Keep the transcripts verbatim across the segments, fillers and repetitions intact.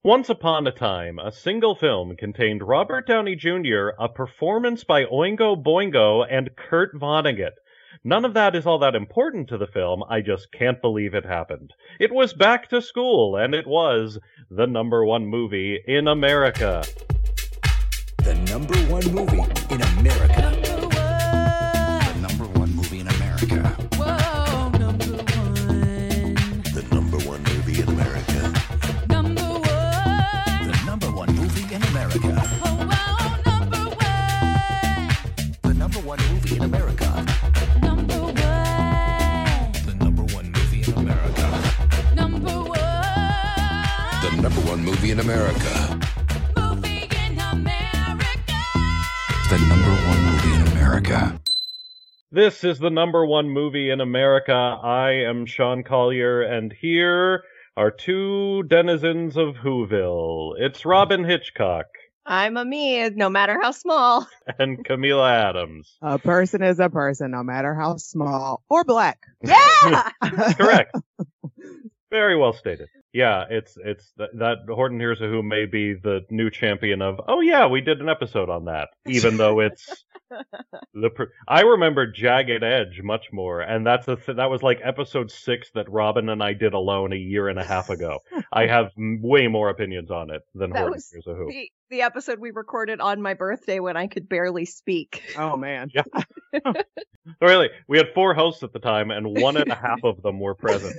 Once upon a time, a single film contained Robert Downey Junior, a performance by Oingo Boingo, and Kurt Vonnegut. None of that is all that important to the film, I just can't believe it happened. It was Back to School, and it was the number one movie in America. The number one movie in America. Number one. The number one movie in America. Whoa, number one. The number one movie in America. Number one. The number one movie in America. Oh, wow, number one. The number one movie in America. Number one. The number one movie in America. Number one. The number one movie in America. Movie in America. The number one movie in America. This is the number one movie in America. I am Sean Collier, and here are two denizens of Whoville. It's Robin Hitchcock I'm a me, no matter how small. and Camila Adams. A person is a person, no matter how small or black. Yeah! Correct. Very well stated. Yeah, it's it's th- that Horton Hears a Who may be the new champion of. Oh yeah, we did an episode on that, even though it's the. Pr- I remember Jagged Edge much more, and that's the th- that was like episode six that Robin and I did alone a year and a half ago. I have m- way more opinions on it than That Horton was Hears a Who. the, the episode we recorded on my birthday when I could barely speak. Oh, man. Really, we had four hosts at the time, and one and a half of them were present.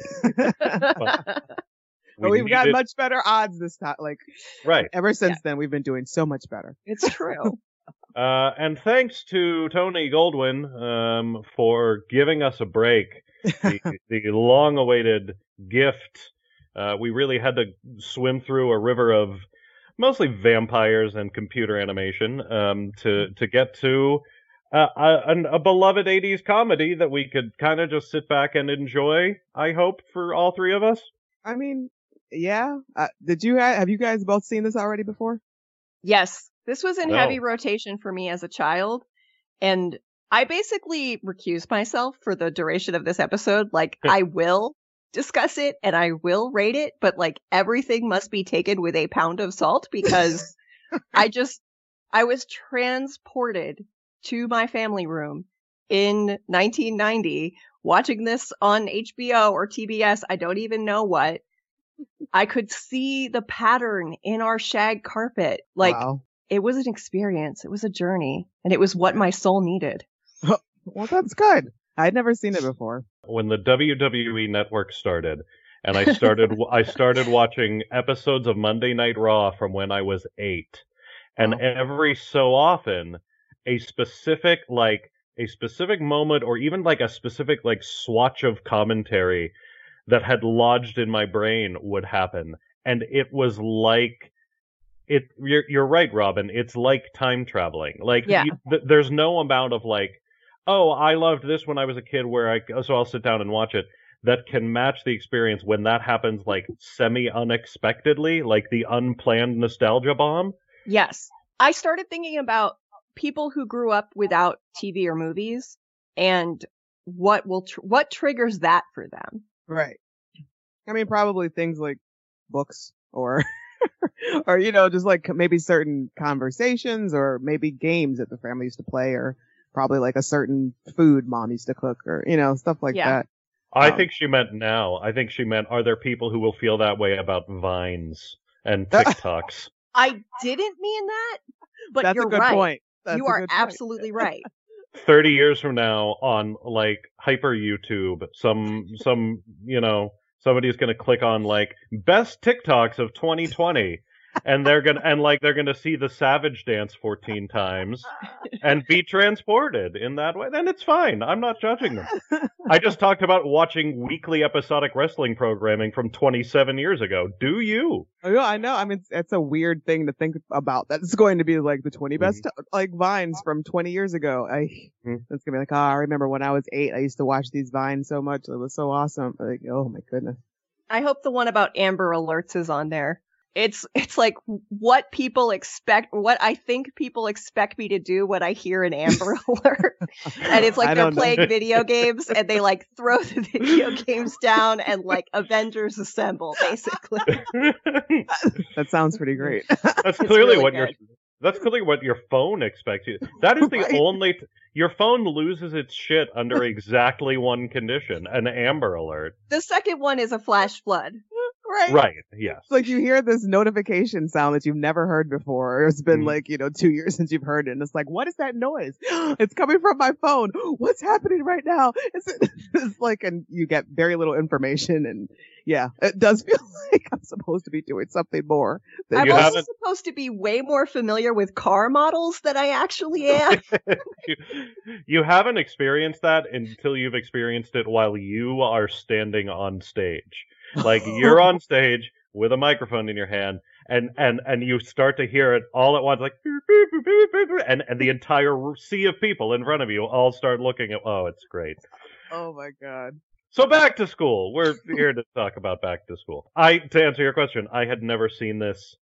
But we've got needed- much better odds this time. Like, right. ever since then, we've been doing so much better. It's true. Uh, and thanks to Tony Goldwyn um, for giving us a break, the, the long-awaited gift. Uh, we really had to swim through a river of mostly vampires and computer animation um, to to get to uh, a, a beloved eighties comedy that we could kind of just sit back and enjoy. I hope for all three of us. I mean, yeah. Uh, did you ha- have you guys both seen this already before? Yes, this was in No. heavy rotation for me as a child, and I basically recused myself for the duration of this episode. Like, I will discuss it and I will rate it, but like everything must be taken with a pound of salt because I just, I was transported to my family room in nineteen ninety watching this on H B O or T B S. I don't even know what. I could see the pattern in our shag carpet. Like, Wow. it was an experience. It was a journey, and it was what my soul needed. Well, that's good. I'd never seen it before. When the W W E Network started, and I started I started watching episodes of Monday Night Raw from when I was eight, and Wow. every so often, a specific like a specific moment, or even like a specific like swatch of commentary that had lodged in my brain would happen, and it was like it. You're you're right, Robin. It's like time traveling. Like Yeah. you, th- there's no amount of like, oh, I loved this when I was a kid, where I so I'll sit down and watch it, that can match the experience when that happens like semi unexpectedly, like the unplanned nostalgia bomb. Yes. I started thinking about people who grew up without T V or movies and what will tr- what triggers that for them. Right. I mean, probably things like books or, or, you know, just like maybe certain conversations or maybe games that the family used to play or probably like a certain food mom used to cook or, you know, stuff like Yeah. that. I Um, think she meant now. I think she meant, are there people who will feel that way about Vines and TikToks? I didn't mean that, but That's you're a good right. point. That's You a are good point. absolutely right. Thirty years from now, on like hyper YouTube, some some you know somebody's gonna click on like best TikToks of twenty twenty, and they're gonna and like they're gonna see the Savage dance fourteen times and be transported in that way. Then it's fine. I'm not judging them. I just talked about watching weekly episodic wrestling programming from twenty-seven years ago. Do you? Oh, yeah, I know. I mean, it's, it's a weird thing to think about. That's going to be like the twenty best like vines from twenty years ago. I, Mhm. It's gonna be like, oh, I remember when I was eight, I used to watch these vines so much. It was so awesome. Like, oh my goodness. I hope the one about Amber Alerts is on there. It's it's like what people expect, what I think people expect me to do when I hear an Amber Alert, and it's like I they're don't know. playing video games and they like throw the video games down and like Avengers assemble, basically. That sounds pretty great. That's clearly really what your good. that's clearly what your phone expects you. That is the Right. only t- your phone loses its shit under exactly one condition, an Amber Alert. The second one is a flash flood. Right. Right. Yes. It's like you hear this notification sound that you've never heard before. Or it's been Mhm. like, you know, two years since you've heard it. And it's like, what is that noise? It's coming from my phone. What's happening right now? It's, it's like, and you get very little information. And yeah, it does feel like I'm supposed to be doing something more. than I'm You also haven't- supposed to be way more familiar with car models than I actually am. you, you haven't experienced that until you've experienced it while you are standing on stage. Like you're on stage with a microphone in your hand, and and and you start to hear it all at once, like beep, beep, beep, beep, beep, beep, and and the entire sea of people in front of you all start looking at. Oh, it's great. Oh my God. So back to school. We're here to talk about back to school. I to answer your question, I had never seen this.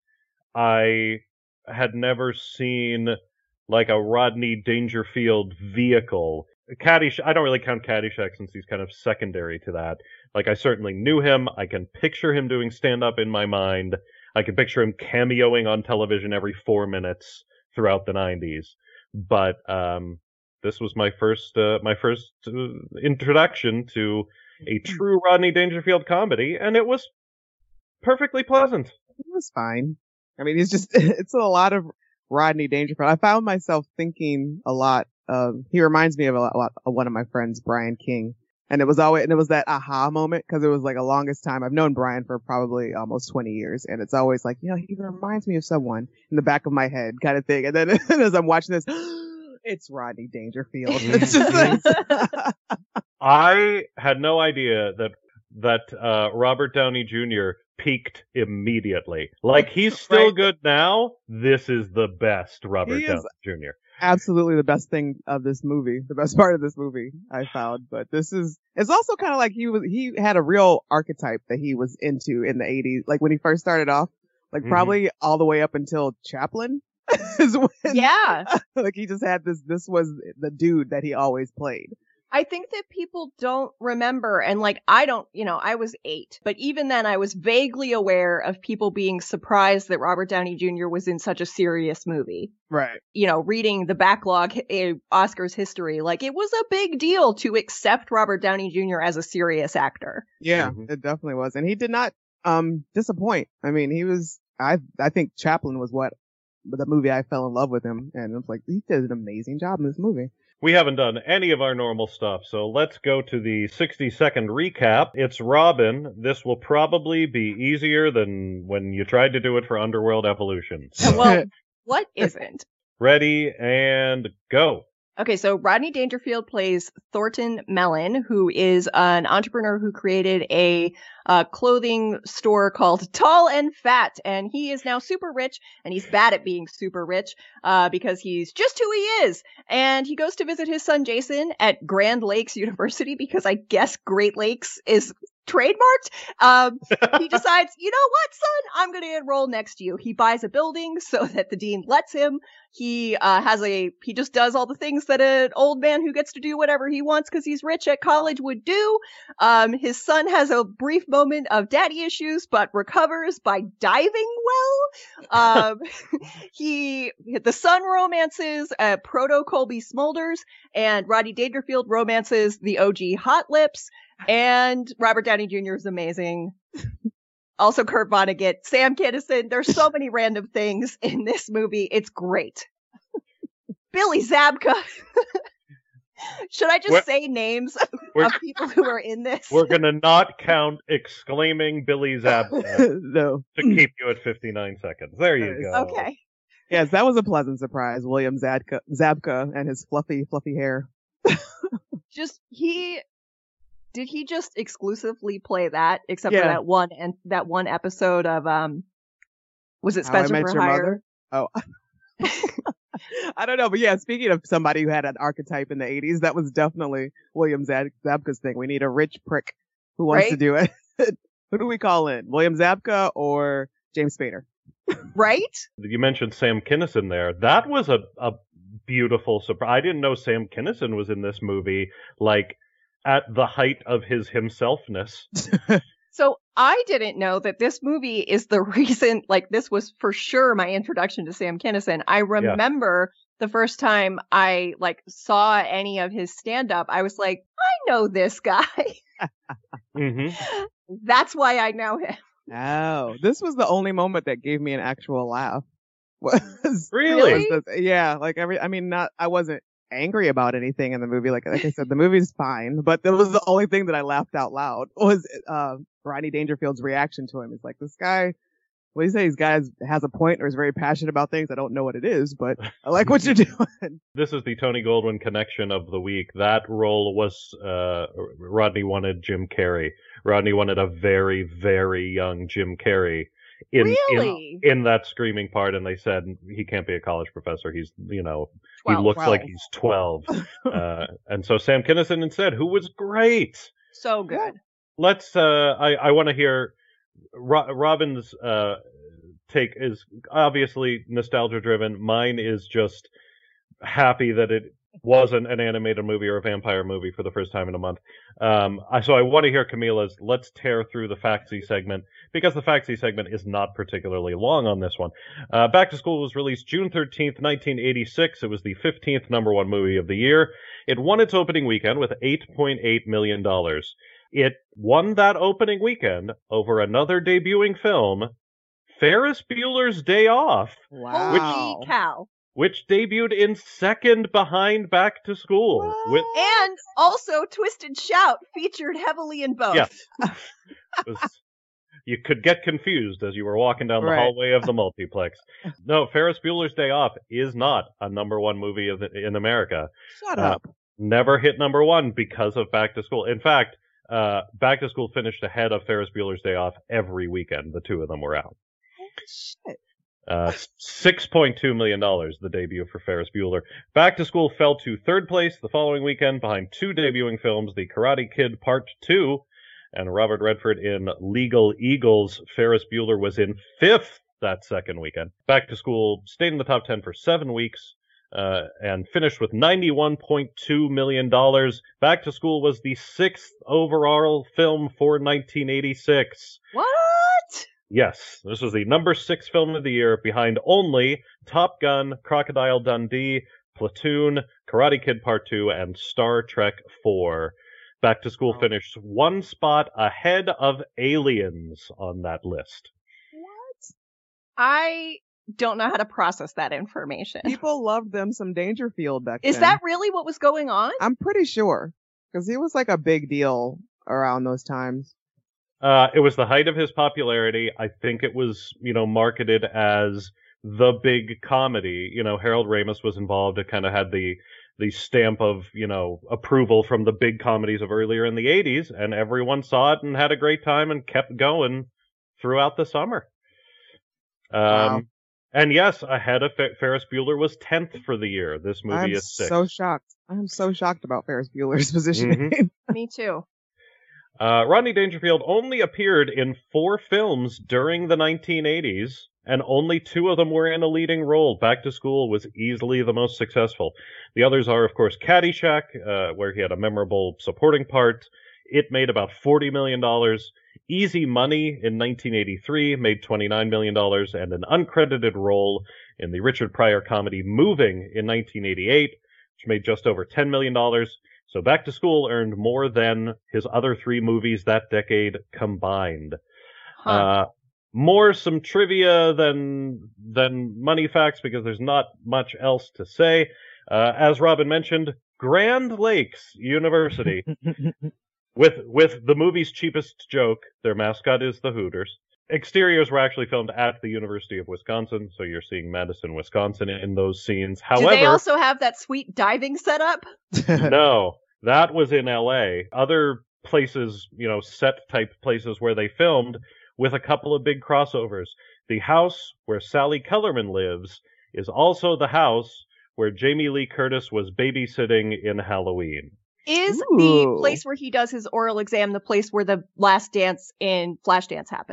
I had never seen like a Rodney Dangerfield vehicle. Caddyshack, I don't really count Caddyshack since he's kind of secondary to that. Like, I certainly knew him. I can picture him doing stand-up in my mind. I can picture him cameoing on television every four minutes throughout the nineties. But um, this was my first, uh, my first uh, introduction to a true Rodney Dangerfield comedy, and it was perfectly pleasant. It was fine. I mean, it's just, it's a lot of Rodney Dangerfield. I found myself thinking a lot of, he reminds me of a lot, a lot of one of my friends, Brian King. And it was always, and it was that aha moment, because it was like a longest time. I've known Brian for probably almost twenty years. And it's always like, you know, he reminds me of someone in the back of my head kind of thing. And then as I'm watching this, it's Rodney Dangerfield. It's just like, I had no idea that that uh, Robert Downey Junior peaked immediately. Like, he's still Right. good now. This is the best Robert He is- Downey Junior absolutely the best thing of this movie, the best part of this movie I found. But this is, it's also kind of like he was, he had a real archetype that he was into in the eighties. Like when he first started off, like Mhm. probably all the way up until Chaplin is when, Yeah. like he just had this, this was the dude that he always played. I think that people don't remember, and like, I don't, you know, I was eight, but even then I was vaguely aware of people being surprised that Robert Downey Junior was in such a serious movie. Right. You know, reading the backlog, uh, Oscars history, like it was a big deal to accept Robert Downey Junior as a serious actor. Yeah, Mhm. it definitely was. And he did not, um, disappoint. I mean, he was, I, I think Chaplin was what, the movie I fell in love with him. And I was like, he did an amazing job in this movie. We haven't done any of our normal stuff, so let's go to the sixty second recap. It's Robin. This will probably be easier than when you tried to do it for Underworld Evolution. So, Well, what isn't? ready and go. Okay, so Rodney Dangerfield plays Thornton Mellon, who is an entrepreneur who created a uh, clothing store called Tall and Fat, and he is now super rich, and he's bad at being super rich uh, because he's just who he is. And he goes to visit his son Jason at Grand Lakes University because I guess Great Lakes is trademarked. Um, he decides, you know what, son, I'm going to enroll next to you. He buys a building so that the dean lets him. He uh, has a, he just does all the things that an old man who gets to do whatever he wants because he's rich at college would do. Um, his son has a brief moment of daddy issues, but recovers by diving well. Um, he, the son romances uh, proto Colby Smulders, and Rodney Dangerfield romances the O G Hot Lips. And Robert Downey Junior is amazing. Also Kurt Vonnegut, Sam Kinison. There's so many random things in this movie. It's great. Billy Zabka. Should I just We're- say names we're- of people who are in this? We're gonna not count exclaiming Billy Zabka No. to keep you at fifty-nine seconds. There you go. Okay. Yes, that was a pleasant surprise. William Zabka, Zabka and his fluffy, fluffy hair. Just he did he just exclusively play that except for Yeah. that one and that one episode of um was it How I Spencer Met for Your Hire? Mother? Oh. I don't know, but yeah, speaking of somebody who had an archetype in the eighties, that was definitely William Zab- Zabka's thing. We need a rich prick who wants to Right? do it. Who do we call in? William Zabka or James Spader. Right? You mentioned Sam Kinison there. That was a, a beautiful surprise. I didn't know Sam Kinison was in this movie, like, at the height of his himselfness. So I didn't know that this movie is the reason, like, this was for sure my introduction to Sam Kinison. I remember the first time I, like, saw any of his stand-up, I was like, I know this guy. hmm That's why I know him. Oh, this was the only moment that gave me an actual laugh. Was Really? was this- yeah, like every. I mean, not. I wasn't angry about anything in the movie. Like, like I said, the movie's fine, but that was the only thing that I laughed out loud was uh, Rodney Dangerfield's reaction to him. It's like, this guy. What do you say? This guy has, has a point or is very passionate about things. I don't know what it is, but I like what you're doing. This is the Tony Goldwyn connection of the week. That role was uh, Rodney wanted Jim Carrey. Rodney wanted a very, very young Jim Carrey in, Really? in in that screaming part, and they said he can't be a college professor. He's, you know, he twelve. looks like twelve. he's twelve. uh, and so Sam Kinison instead, who was great. So good. Let's. Uh, I I want to hear Ro- Robin's uh, take is obviously nostalgia driven. Mine is just happy that it wasn't an animated movie or a vampire movie for the first time in a month. Um, I, so I want to hear Camila's. Let's tear through the Faxi segment, because the Faxi segment is not particularly long on this one. Uh, Back to School was released June thirteenth, nineteen eighty-six. It was the fifteenth number one movie of the year. It won its opening weekend with eight point eight million dollars. It won that opening weekend over another debuting film, Ferris Bueller's Day Off, Wow. Holy cow. which debuted in second behind Back to School. With, And also Twisted Shout featured heavily in both. yes. It was- you could get confused as you were walking down the Right. hallway of the multiplex. No, Ferris Bueller's Day Off is not a number one movie of the, in America. Shut Uh, up. Never hit number one because of Back to School. In fact, uh, Back to School finished ahead of Ferris Bueller's Day Off every weekend. The two of them were out. Shit. Uh, six point two million dollars, the debut for Ferris Bueller. Back to School fell to third place the following weekend behind two debuting films, The Karate Kid Part two and Robert Redford in Legal Eagles. Ferris Bueller was in fifth that second weekend. Back to School stayed in the top ten for seven weeks uh, and finished with ninety-one point two million dollars. Back to School was the sixth overall film for nineteen eighty-six. What? Yes, this was the number six film of the year, behind only Top Gun, Crocodile Dundee, Platoon, Karate Kid Part two, and Star Trek four. Back to School Wow. finished one spot ahead of Aliens on that list. What? I don't know how to process that information. People loved them some Dangerfield back Is then. that really what was going on? I'm pretty sure. Because he was like a big deal around those times. Uh, it was the height of his popularity. I think it was, you know, marketed as the big comedy. You know, Harold Ramis was involved. It kind of had the the stamp of, you know, approval from the big comedies of earlier in the eighties, and everyone saw it and had a great time and kept going throughout the summer. Um, Wow. And yes, ahead of Fer- Ferris Bueller was tenth for the year. This movie I'm is sixth. so shocked. I'm so shocked about Ferris Bueller's positioning. Me too. Uh, Rodney Dangerfield only appeared in four films during the nineteen eighties, and only two of them were in a leading role. Back to School was easily the most successful. The others are, of course, Caddyshack, uh, where he had a memorable supporting part. It made about forty million dollars. Easy Money in nineteen eighty-three made twenty-nine million dollars, and an uncredited role in the Richard Pryor comedy Moving in nineteen eighty-eight, which made just over ten million dollars. So Back to School earned more than his other three movies that decade combined. Huh. Uh, more some trivia than than money facts, because there's not much else to say. Uh, as Robin mentioned, Grand Lakes University, with with the movie's cheapest joke, their mascot is the Hooters. Exteriors were actually filmed at the University of Wisconsin, so you're seeing Madison, Wisconsin in those scenes. Do they However, also have that sweet diving setup? no, that was in L A. Other places, you know, set type places where they filmed, with a couple of big crossovers. The house where Sally Kellerman lives is also the house where Jamie Lee Curtis was babysitting in Halloween. Is Ooh. the place where he does his oral exam the place where the last dance in Flashdance happens?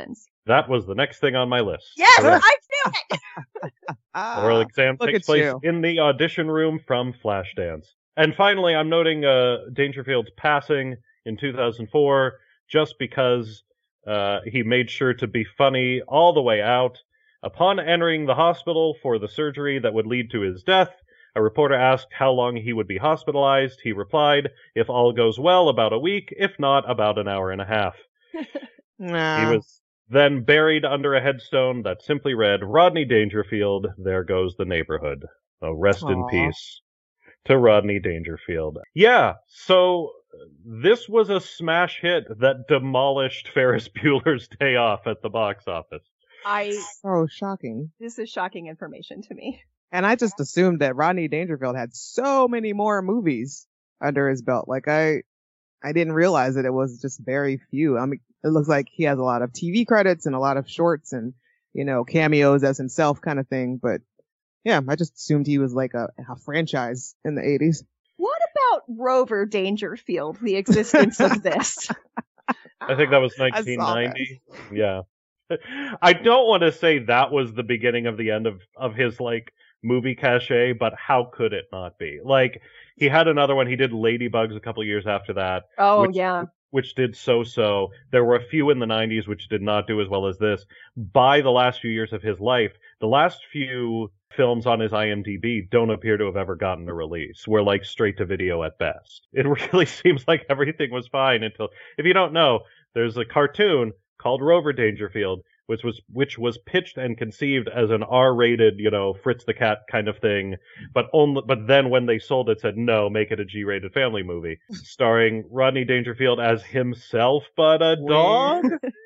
That was the next thing on my list. Yes, Correct. I knew it. Ah, Oral exam look takes at place you. in the audition room from Flashdance. And finally, I'm noting uh, Dangerfield's passing in two thousand four just because uh, he made sure to be funny all the way out. Upon entering the hospital for the surgery that would lead to his death, a reporter asked how long he would be hospitalized. He replied, "If all goes well, about a week. If not, about an hour and a half." Nah. He was then buried under a headstone that simply read, "Rodney Dangerfield, there goes the neighborhood. Oh, rest in Aw. peace to Rodney Dangerfield." Yeah, so this was a smash hit that demolished Ferris Bueller's Day Off at the box office. I so shocking. this is shocking information to me. And I just assumed that Rodney Dangerfield had so many more movies under his belt. Like I, I didn't realize that it was just very few. I mean, it looks like he has a lot of T V credits and a lot of shorts and, you know, cameos as himself kind of thing. But yeah, I just assumed he was like a, a franchise in the eighties. What about Rover Dangerfield, the existence of this? I think that was I saw nineteen ninety. Yeah. I don't want to say that was the beginning of the end of, of his, like, movie cachet, but how could it not be? Like, he had another one. He did Ladybugs a couple years after that, Oh, Which- yeah. which did so-so. There were a few in the nineties which did not do as well as this. By the last few years of his life, the last few films on his IMDb don't appear to have ever gotten a release. We're like straight to video at best. It really seems like everything was fine until, if you don't know, there's a cartoon called Rover Dangerfield, which was which was pitched and conceived as an R-rated, you know, Fritz the Cat kind of thing, but only but then when they sold it, said no, make it a G-rated family movie, starring Rodney Dangerfield as himself, but a dog.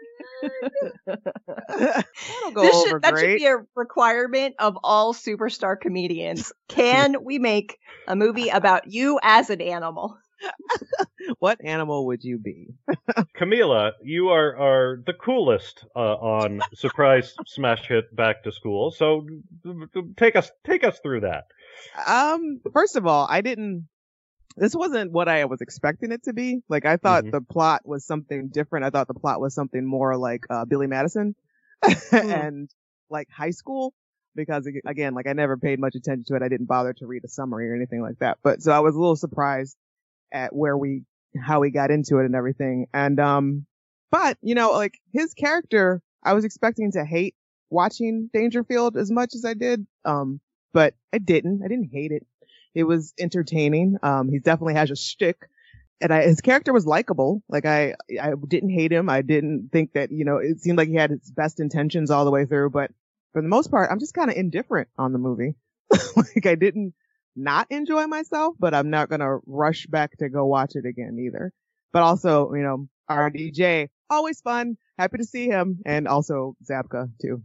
That'll go This over should, that should great. be a requirement of all superstar comedians. Can we make a movie about you as an animal? What animal would you be? Camila, you are are the coolest uh, on surprise smash hit Back to School. So take us take us through that. Um, first of all, I didn't. This wasn't what I was expecting it to be. Like I thought Mhm. the plot was something different. I thought the plot was something more like uh, Billy Madison and like high school. Because ag- again, like I never paid much attention to it. I didn't bother to read a summary or anything like that. But so I was a little surprised at where we, how we got into it and everything. And, um, but, you know, like his character, I was expecting to hate watching Dangerfield as much as I did. Um, but I didn't. I didn't hate it. It was entertaining. Um, he definitely has a shtick. And I, his character was likable. Like I, I didn't hate him. I didn't think that, you know, it seemed like he had his best intentions all the way through. But for the most part, I'm just kind of indifferent on the movie. Like I didn't not enjoy myself, but I'm not going to rush back to go watch it again either. But also, you know, R D J, always fun. Happy to see him. And also Zabka too.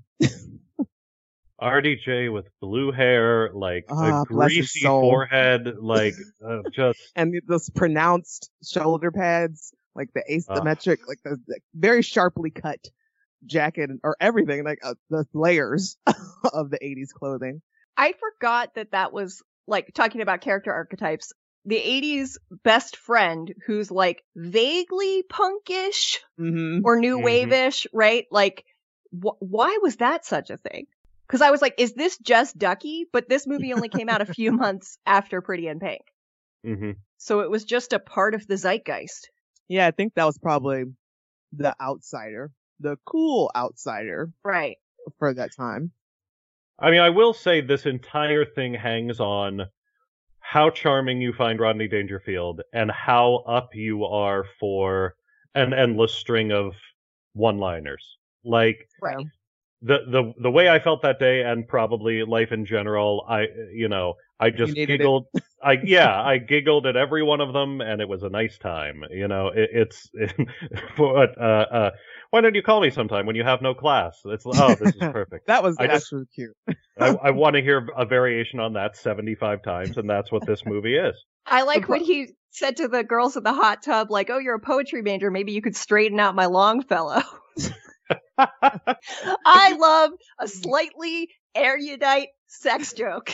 R D J with blue hair, like Ah, a bless his greasy soul. forehead, like uh, just And those pronounced shoulder pads, like the asymmetric, like the, the very sharply cut jacket or everything, like uh, the layers of the eighties clothing. I forgot that that was like talking about character archetypes. The eighties best friend who's like vaguely punkish Mm-hmm. or new Mhm. wave-ish, right? Like, wh- why was that such a thing? Because I was like, is this just Ducky? But this movie only came out a few months after Pretty in Pink. hmm So it was just a part of the zeitgeist. Yeah, I think that was probably the outsider, the cool outsider Right. for that time. I mean, I will say this entire thing hangs on how charming you find Rodney Dangerfield and how up you are for an endless string of one-liners. Like Right. the the the way I felt that day, and probably life in general, I you know I just needed it. giggled. I yeah, I giggled at every one of them, and it was a nice time. You know, it, it's but uh, uh, why don't you call me sometime when you have no class? It's oh, this is perfect. That was I just- actually cute. I, I want to hear a variation on that seventy-five times, and that's what this movie is. I like when he said to the girls in the hot tub, like, oh, you're a poetry major. Maybe you could straighten out my Longfellow. I love a slightly erudite sex joke.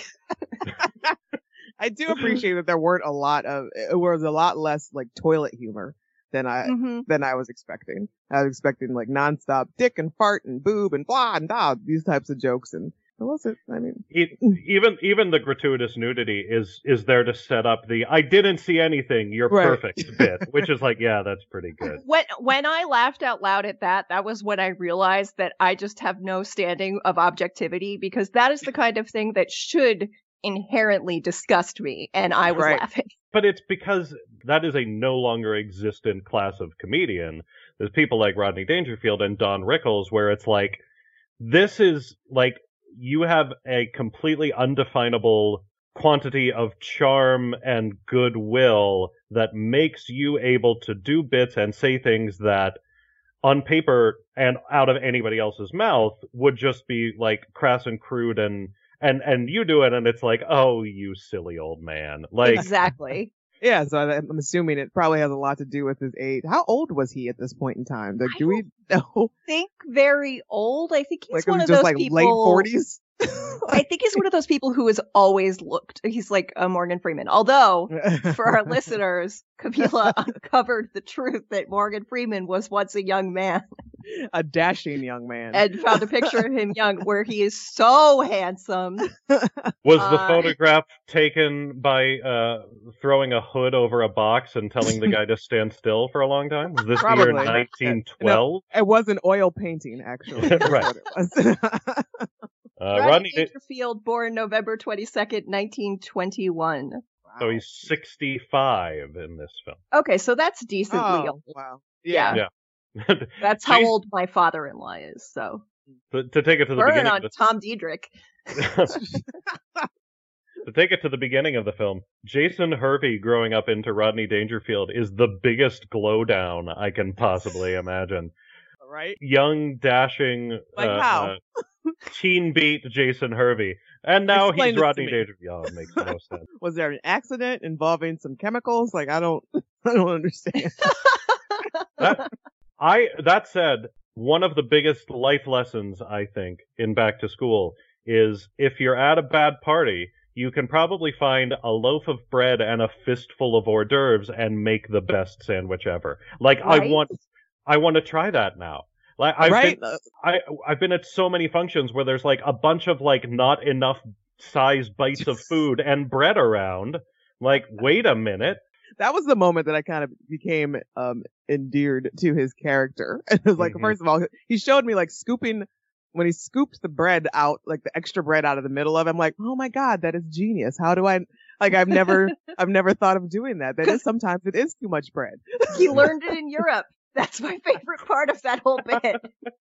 I do appreciate that there weren't a lot of, it was a lot less like toilet humor than I hmm than I was expecting. I was expecting like nonstop dick and fart and boob and blah and blah, these types of jokes, and it wasn't. I mean, E- even even the gratuitous nudity is is there to set up the "I didn't see anything, you're Right. perfect" bit, which is like, yeah, that's pretty good. When when I laughed out loud at that, that was when I realized that I just have no standing of objectivity, because that is the kind of thing that should inherently disgust me, and I was Right. laughing. But it's because that is a no longer existent class of comedian. There's people like Rodney Dangerfield and Don Rickles, where it's like, this is like, you have a completely undefinable quantity of charm and goodwill that makes you able to do bits and say things that on paper and out of anybody else's mouth would just be like crass and crude, and and and you do it and it's like, oh, you silly old man. Like, Exactly. yeah. So I- I'm assuming it probably has a lot to do with his age. How old was he at this point in time? Like, I do we know? Think very old. I think he's Like, one was of he just those like people. late forties? I think he's one of those people who has always looked. He's like a Morgan Freeman. Although, for our listeners, Camila uncovered the truth that Morgan Freeman was once a young man A dashing young man. and found a picture of him young where he is so handsome. was the Uh, photograph taken by uh, throwing a hood over a box and telling the guy to stand still for a long time? Was this the year Probably. nineteen twelve? It was an oil painting, actually. That's Right. what it was. Uh, Rodney Rodney, Da- Dangerfield, born November twenty-second, nineteen twenty-one. so he's sixty-five in this film. Okay, so that's decently Oh, old. wow. Yeah. Yeah. That's how Jeez. old my father-in-law is. So to, to take it to the burn beginning on of Tom Diedrich. the, to take it to the beginning of the film, Jason Hervey growing up into Rodney Dangerfield is the biggest glow down I can possibly imagine. Right? Young, dashing, Like uh, how? uh, teen beat Jason Hervey, and now Explain he's this to Rodney me. Dangerfield. Oh, it makes no sense. Was there an accident involving some chemicals? Like, I don't, I don't understand. That, I that said, one of the biggest life lessons I think in Back to School is if you're at a bad party, you can probably find a loaf of bread and a fistful of hors d'oeuvres and make the best sandwich ever. Like I Right? want, I want to try that now. Like I've right? been, I I've been at so many functions where there's like a bunch of like not enough size bites of food and bread around. Like, wait a minute. That was the moment that I kind of became um endeared to his character. And it was like, Mhm. first of all, he showed me like scooping when he scooped the bread out, like the extra bread out of the middle of it. I'm like, oh my god, that is genius. How do I? Like, I've never, I've never thought of doing that. That is sometimes it is too much bread. He learned it in Europe. That's my favorite part of that whole bit.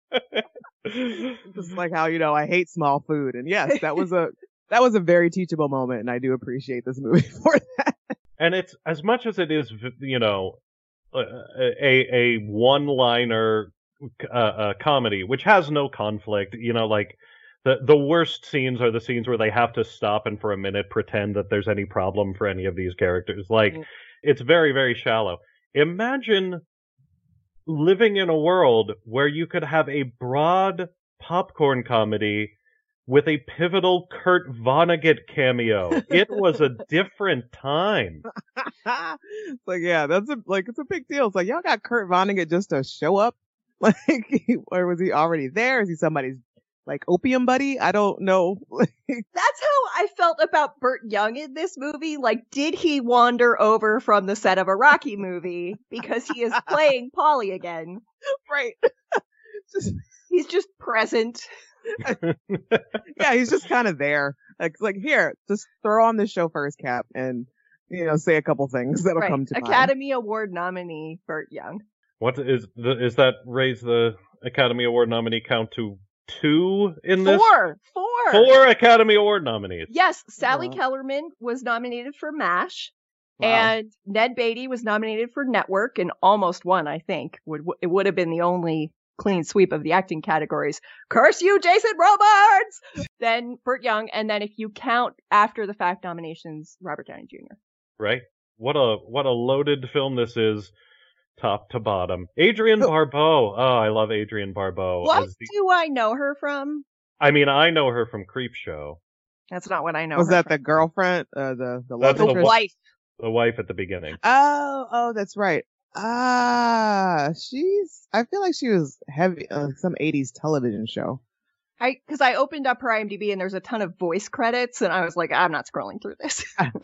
Just like how, you know, I hate small food. And yes, that was a that was a very teachable moment, and I do appreciate this movie for that. And it's as much as it is, you know, a a, a one-liner uh, uh, comedy, which has no conflict. You know, like the the worst scenes are the scenes where they have to stop and for a minute pretend that there's any problem for any of these characters. Like, Mm. it's very very shallow. Imagine living in a world where you could have a broad popcorn comedy with a pivotal Kurt Vonnegut cameo. It was a different time. It's like, yeah, that's a like it's a big deal. It's like, y'all got Kurt Vonnegut just to show up, like, or was he already there? Is he somebody's like opium buddy? I don't know. That's how I felt about Burt Young in this movie. Like, did he wander over from the set of a Rocky movie because he is playing Polly again? Right? Just, He's just present. yeah, he's just kind of there. Like, like here, just throw on the chauffeur's cap and, you know, say a couple things that'll Right. come to mind. Academy Award nominee Burt Young. What is the, is that raise the Academy Award nominee count to two in this? Four. Four. Four Academy Award nominees. Yes, Sally Wow. Kellerman was nominated for MASH. Wow. And Ned Beatty was nominated for Network and almost won, I think. Would It would have been the only clean sweep of the acting categories. Curse you, Jason Robards! Then Burt Young, and then if you count after the fact nominations, Robert Downey Junior Right? What a what a loaded film this is, top to bottom. Adrienne Barbeau. Oh, I love Adrienne Barbeau. What as the- do I know her from? I mean, I know her from Creep Show, That's not what I know was her that from. the girlfriend? Uh, the the love That's The the interest? wife. the wife at the beginning. Oh, oh, that's right. Ah, she's. I feel like she was heavy, uh, some eighties television show. I because I opened up her IMDb and there's a ton of voice credits, and I was like, I'm not scrolling through this.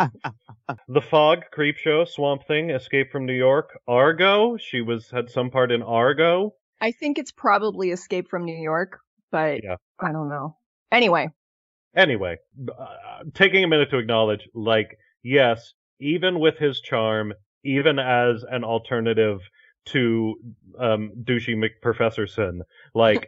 The Fog, Creepshow, Swamp Thing, Escape from New York, Argo. She was had some part in Argo. I think it's probably Escape from New York, but Yeah. I don't know. Anyway, Anyway, uh, taking a minute to acknowledge, like, yes, even with his charm, even as an alternative to um, douchey McProfessorson, like,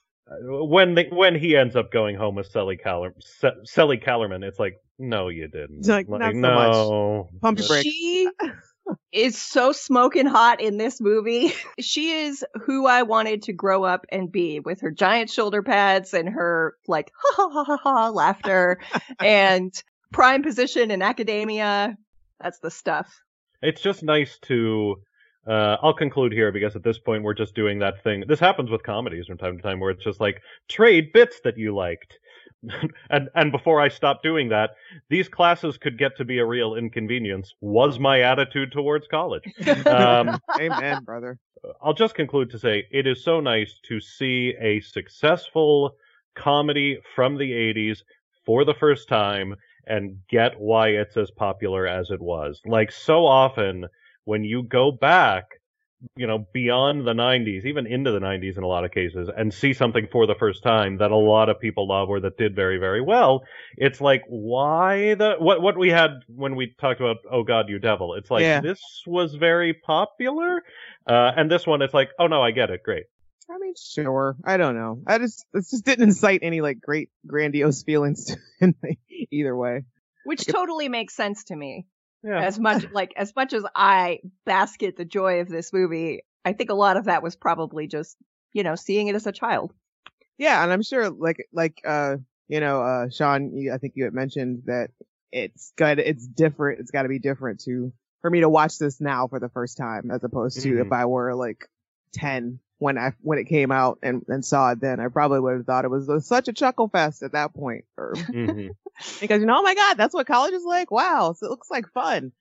when the, when he ends up going home with Sally Caller, Se- Sally Callerman, it's like, no, you didn't. It's like, not so no. Pump your brakes. she is so smoking hot in this movie. She is who I wanted to grow up and be, with her giant shoulder pads and her like ha ha ha ha ha laughter and prime position in academia. That's the stuff. It's just nice to. Uh, I'll conclude here because at this point we're just doing that thing. This happens with comedies from time to time where it's just like trade bits that you liked. and and before I stop doing that, these classes could get to be a real inconvenience. Was my attitude towards college. Um, Amen, brother. I'll just conclude to say it is so nice to see a successful comedy from the eighties for the first time and get why it's as popular as it was. Like, so often when you go back, you know, beyond the nineties, even into the nineties in a lot of cases, and see something for the first time that a lot of people love or that did very, very well, it's like, why the, what, what we had when we talked about Oh God, You Devil, it's like, Yeah. this was very popular, uh, and this one, it's like, oh no, I get it, great. I mean, sure. I don't know. I just, it just didn't incite any like great grandiose feelings in me either way. Which totally makes sense to me. Yeah. As much like as much as I basket the joy of this movie, I think a lot of that was probably just, you know, seeing it as a child. Yeah, and I'm sure, like, like, uh, you know, uh, Sean, you, I think you had mentioned that it's good, it's different, it's got to be different to, for me to watch this now for the first time, as opposed to Mhm. if I were like ten when I, when it came out and, and saw it then, I probably would have thought it was, was such a chuckle fest at that point, or, Mhm. because, you know, oh my God, that's what college is like. Wow. So it looks like fun.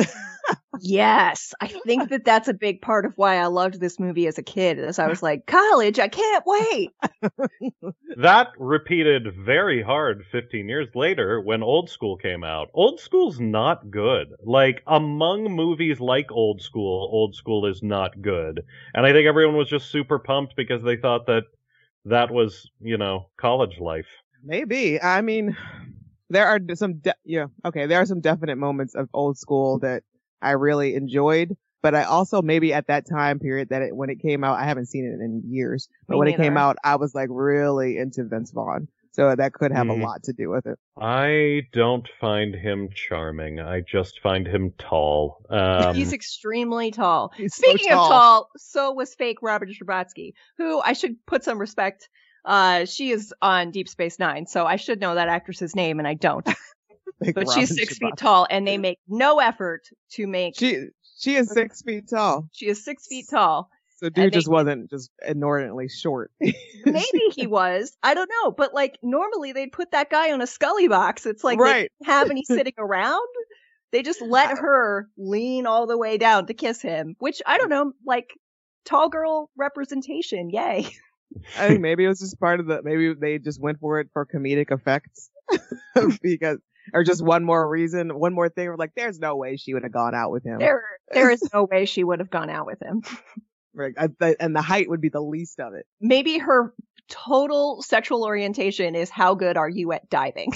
Yes, I think that that's a big part of why I loved this movie as a kid. As I was like, college, I can't wait. That repeated very hard fifteen years later when Old School came out. Old School's not good. Like, among movies like Old School, Old School is not good. And I think everyone was just super pumped because they thought that that was, you know, college life. Maybe. I mean, there are some, de- yeah, okay, there are some definite moments of Old School that I really enjoyed, but I also maybe at that time period that it, when it came out, I haven't seen it in years, but Me when it came neither. out, I was like really into Vince Vaughn. So that could have Mhm. a lot to do with it. I don't find him charming. I just find him tall. Um, He's extremely tall. He's so Speaking of tall. tall, so was fake Robert Strabatsky, who I should put some respect. Uh, she is on Deep Space Nine, so I should know that actress's name, and I don't. Like But Robin she's six feet Shabbat. tall, and they make no effort to make. She, She, she is six feet tall. is six feet tall. So And dude they- just wasn't just inordinately short. Maybe he was. I don't know. But like normally they'd put that guy on a Scully box. It's like they Right. didn't have any sitting around. They just let her lean all the way down to kiss him, which I don't know, like tall girl representation. Yay. I think maybe it was just part of the, maybe they just went for it for comedic effects because, or just one more reason, one more thing. We're like, there's no way she would have gone out with him. There, there is no way she would have gone out with him. Right. I- the- and the height would be the least of it. Maybe her total sexual orientation is how good are you at diving?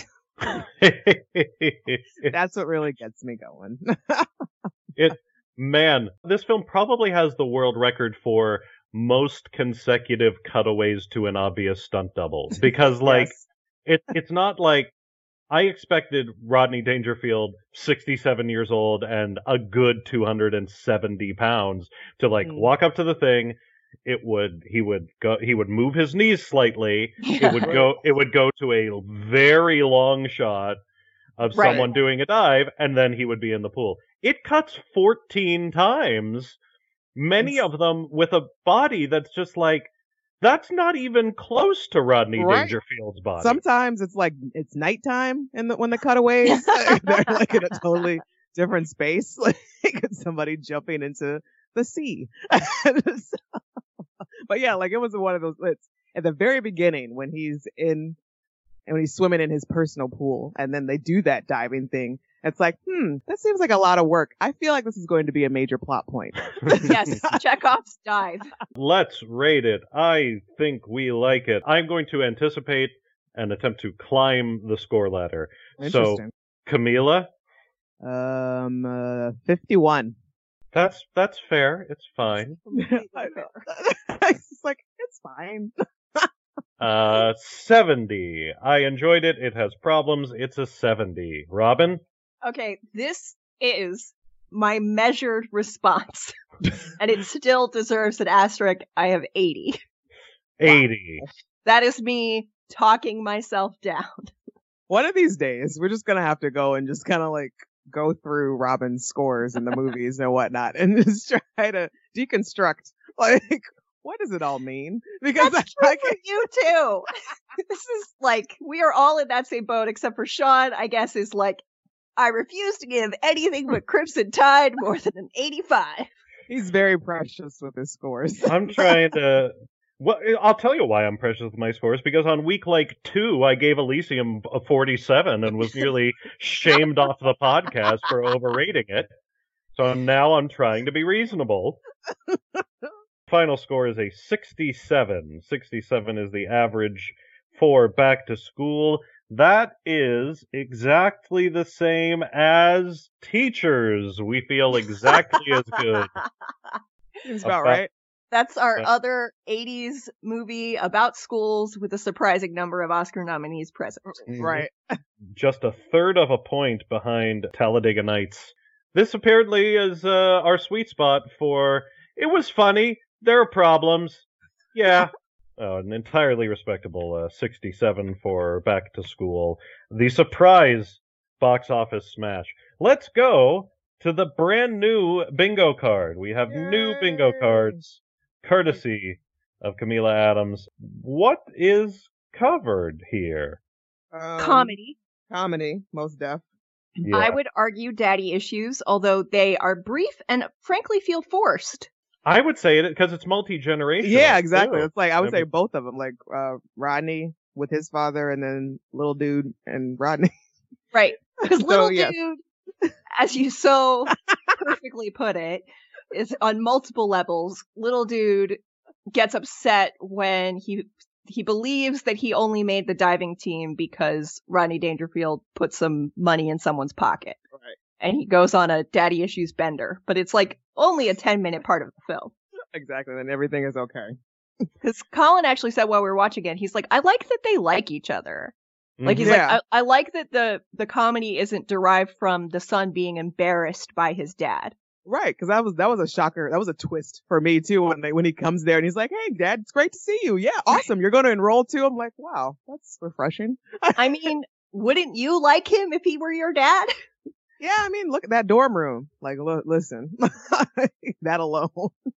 That's what really gets me going. Man, this film probably has the world record for most consecutive cutaways to an obvious stunt double. Because, like, Yes. it, it's not like I expected Rodney Dangerfield, sixty-seven years old and a good two hundred seventy pounds, to like Mm. walk up to the thing. It would, he would go, he would move his knees slightly. It would go, it would go to a very long shot of Right. someone doing a dive, and then he would be in the pool. It cuts fourteen times, many It's- of them with a body that's just like, that's not even close to Rodney Right. Dangerfield's body. Sometimes it's like, it's nighttime in the, when the cutaways, they're like in a totally different space. Like somebody jumping into the sea. But yeah, like it was one of those. It's at the very beginning when he's in and when he's swimming in his personal pool, and then they do that diving thing. It's like, hmm, that seems like a lot of work. I feel like this is going to be a major plot point. Yes, Chekhov's dive. Let's rate it. I think we like it. I'm going to anticipate and attempt to climb the score ladder. So, Interesting. Camila, Um, uh, fifty-one. that's that's fair. It's fine. I know. It's like, it's fine. Uh, seventy. I enjoyed it. It has problems. It's a seventy. Robin? Okay, this is my measured response. And it still deserves an asterisk. I have eighty. eighty. That is me talking myself down. One of these days, we're just gonna have to go and just kind of like go through Robin's scores in the movies and whatnot, and just try to deconstruct, like, what does it all mean? Because That's I, true for you too. This is like, we are all in that same boat, except for Sean, I guess, is like, I refuse to give anything but Crimson Tide more than an eighty-five. he's very precious with his scores. I'm trying to. Well, I'll tell you why I'm precious with my scores, because on week like two, I gave Elysium a forty-seven and was nearly shamed off the podcast for overrating it. So now I'm trying to be reasonable. Final score is a sixty-seven. sixty-seven is the average for Back to School. That is exactly the same as Teachers. We feel exactly as good. Seems about About- right. That's our Yeah. other eighties movie about schools with a surprising number of Oscar nominees present. Right. Just a third of a point behind Talladega Nights. This apparently is uh, our sweet spot for, it was funny, there are problems. Yeah. Oh, an entirely respectable uh, sixty-seven for Back to School. The surprise box office smash. Let's go to the brand new bingo card. We have new bingo Yay. cards, courtesy of Camila Adams. What is covered here? Um, Comedy. Comedy, most def. Yeah. I would argue daddy issues, although they are brief and frankly feel forced. I would say it because it's multi-generational. Yeah, exactly. too. It's like, I would I say mean- both of them, like, uh, Rodney with his father and then little dude and Rodney. Right. Because So, little yes. dude, as you so perfectly put it, is on multiple levels. Little dude gets upset when he he believes that he only made the diving team because Rodney Dangerfield put some money in someone's pocket. Right. And he goes on a daddy issues bender, but it's like only a ten minute part of the film. Exactly. Then everything is okay. Because Colin actually said while we were watching it, he's like, I like that they like each other. Like, he's Mhm. Yeah. like, I, I like that the, the comedy isn't derived from the son being embarrassed by his dad. Right, because that was that was a shocker. That was a twist for me too when they when he comes there and he's like, "Hey, Dad, it's great to see you. Yeah, awesome. You're going to enroll too." I'm like, "Wow, that's refreshing." I mean, wouldn't you like him if he were your dad? Yeah, I mean, look at that dorm room. Like, look, listen, that alone.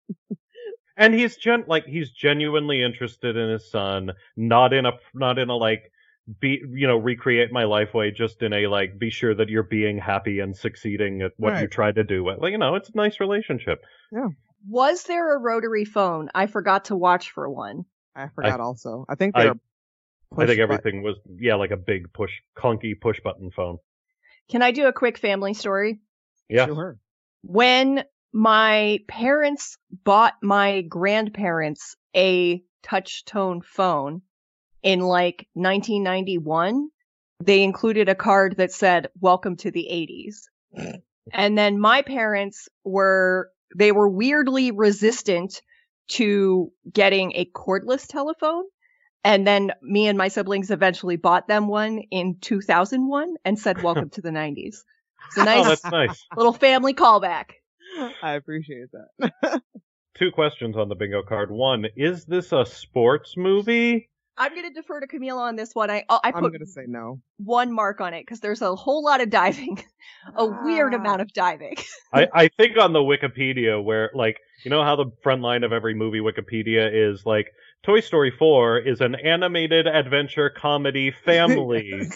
And he's gen like he's genuinely interested in his son, not in a not in a like be you know recreate my life way, just in a like be sure that you're being happy and succeeding at what you Right. try to do. Like, you know, it's a nice relationship. Was there a rotary phone? I forgot to watch for one. I forgot. also, I think I- they're. I think everything was yeah like a big push clunky push button phone. Can I do a quick family story? Yeah. Sure. When my parents bought my grandparents a touch tone phone in like nineteen ninety-one, they included a card that said, "Welcome to the eighties." And then my parents were, they were weirdly resistant to getting a cordless telephone. And then me and my siblings eventually bought them one in two thousand one and said, "Welcome to the nineties." It's a Oh, nice that's nice. little family callback. I appreciate that. Two questions on the bingo card. One, is this a sports movie? I'm going to defer to Camila on this one. I I I'm put gonna say no. one mark on it because there's a whole lot of diving, a weird Ah. amount of diving. I, I think on the Wikipedia where like you know how the front line of every movie Wikipedia is like Toy Story four is an animated adventure comedy family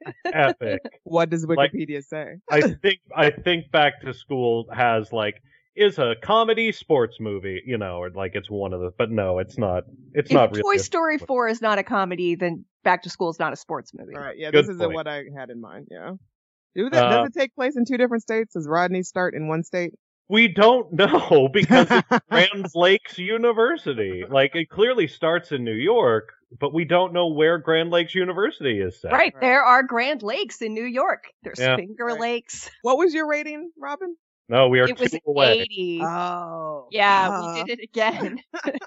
epic. What does Like- Wikipedia say? I think I think Back to School has like is a comedy sports movie, you know, or like it's one of the, but no, it's not. It's If not Toy really. a- Story four is not a comedy, then Back to School is not a sports movie. All right, yeah, Good this isn't point. what I had in mind. Yeah. Do that, Uh, does it take place in two different states? Does Rodney start in one state? We don't know because it's Grand Lakes University. Like it clearly starts in New York, but we don't know where Grand Lakes University is set. Right, there are Grand Lakes in New York. There's Yeah. Finger Right. Lakes. What was your rating, Robin? No, we are It was two away. eighty. Oh. yeah, uh, we did it again.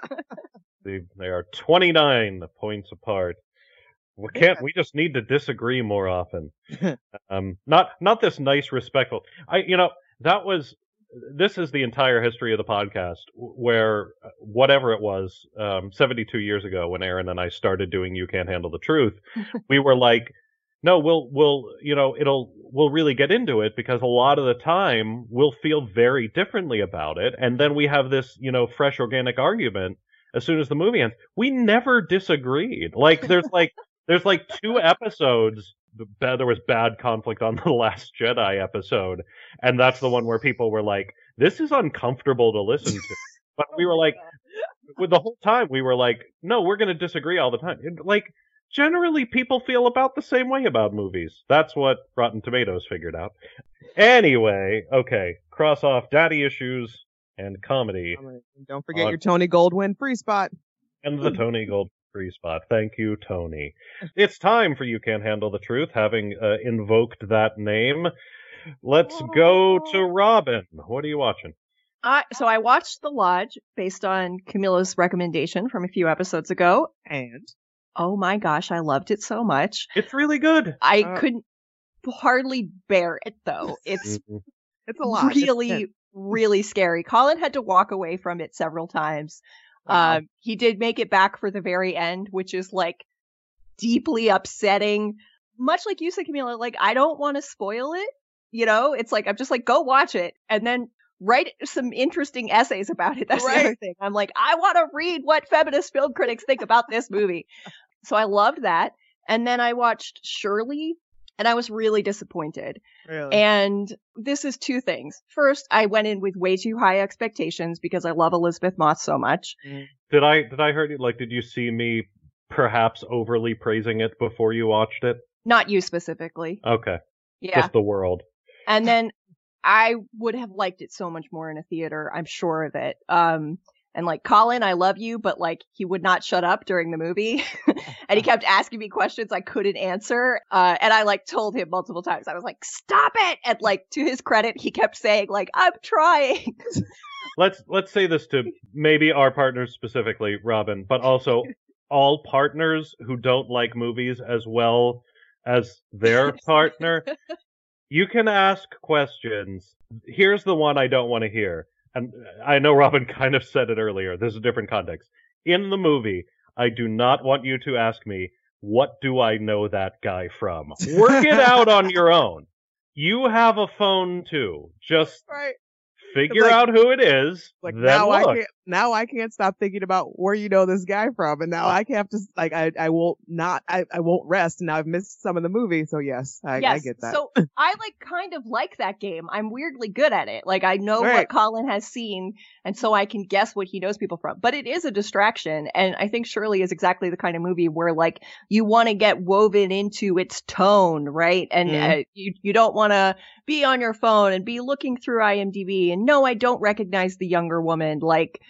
They, they are twenty-nine points apart. We can't. We just need to disagree more often. um, not not this nice, respectful. I, you know, that was. This is the entire history of the podcast, where uh, whatever it was, um, seventy-two years ago, when Aaron and I started doing "You Can't Handle the Truth," we were like, "No, we'll we'll you know it'll we'll really get into it because a lot of the time we'll feel very differently about it, and then we have this you know fresh, organic argument as soon as the movie ends." We never disagreed. Like there's like there's like two episodes. The ba- There was bad conflict on the Last Jedi episode, and that's the one where people were like, "This is uncomfortable to listen to." But we were like, with the whole time, we were like, "No, we're going to disagree all the time." And, like, generally, people feel about the same way about movies. That's what Rotten Tomatoes figured out. Anyway, okay, cross off daddy issues and comedy, Don't forget Uh, your Tony Goldwyn free spot. and the Tony Gold free spot. Thank you, Tony. It's time for You Can't Handle the Truth, having uh, invoked that name. Let's go to Robin. What are you watching? I so I watched The Lodge based on Camilla's recommendation from a few episodes ago. And Oh my gosh, I loved it so much. It's really good. I Uh, couldn't hardly bear it though. It's Mhm. it's a lot. It's really, intense. really scary. Colin had to walk away from it several times. Wow. Um, he did make it back for the very end, which is like deeply upsetting. Much like you said, Camila, like I don't want to spoil it. You know, it's like I'm just like go watch it and then write some interesting essays about it. That's Right. the other thing. I'm like I want to read what feminist film critics think about this movie. So I loved that. And then I watched Shirley, and I was really disappointed. Really. And this is two things. First, I went in with way too high expectations because I love Elizabeth Moss so much. Did I did I hear you? Like, did you see me perhaps overly praising it before you watched it? Not you specifically. Okay, Yeah. just the world. And then I would have liked it so much more in a theater. I'm sure of it. Um, and like Colin, I love you, but like he would not shut up during the movie. And he kept asking me questions I couldn't answer. Uh, and I like told him multiple times. I was like, stop it. And like to his credit, he kept saying like, I'm trying. Let's let's say this to maybe our partners specifically, Robin, but also all partners who don't like movies as well as their partner. You can ask questions. Here's the one I don't want to hear. And I know Robin kind of said it earlier. There's a different context. In the movie, I do not want you to ask me, what do I know that guy from? Work it out on your own. You have a phone too. Just Right. figure like- out who it is. Like then now look. I can't now I can't stop thinking about where you know this guy from, and now I have to like I I won't not I, I won't rest, and now I've missed some of the movie. So yes, I, yes. I get that. So I like kind of like that game. I'm weirdly good at it. Like I know Right. what Colin has seen, and so I can guess what he knows people from. But it is a distraction, and I think Shirley is exactly the kind of movie where like you want to get woven into its tone, right? And Mhm. uh, you you don't want to be on your phone and be looking through IMDb and no, I don't recognize the younger woman. Like.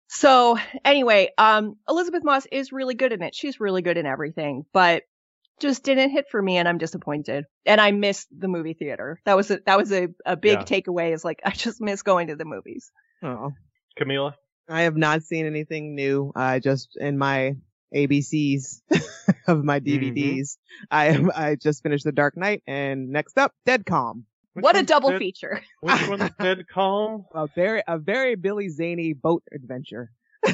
So anyway, um, Elizabeth Moss is really good in it. She's really good in everything, but just didn't hit for me, and I'm disappointed. And I missed the movie theater. That was a, that was a, a big Yeah. takeaway. Is like I just miss going to the movies. Oh, Camila? I have not seen anything new. I just in my A B Cs of my D V Ds. I am I just finished The Dark Knight, and next up, Dead Calm. Which What a one's double Dead- feature! Which one's Dead Calm? A very a very Billy Zaney boat adventure.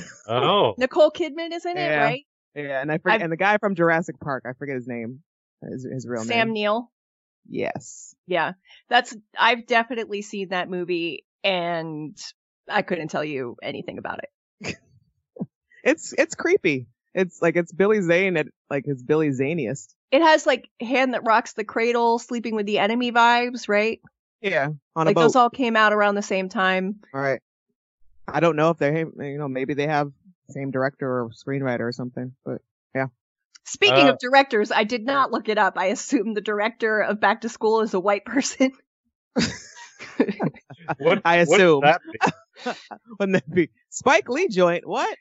Oh. Nicole Kidman is in it, Yeah. right? Yeah, and I forget, I've- and the guy from Jurassic Park, I forget his name, his, his real Sam name. Neill. Yes. Yeah, that's I've definitely seen that movie, and I couldn't tell you anything about it. It's it's creepy. It's like it's Billy Zane at like his Billy Zaniest. It has like Hand That Rocks the Cradle, Sleeping with the Enemy vibes, right? Yeah, on Like a boat. those all came out around the same time. All right. I don't know if they, you know, maybe they have same director or screenwriter or something, but Speaking Uh, of directors, I did not look it up. I assume the director of Back to School is a white person. What, I what does assume. that mean? wouldn't that be Spike Lee joint? What?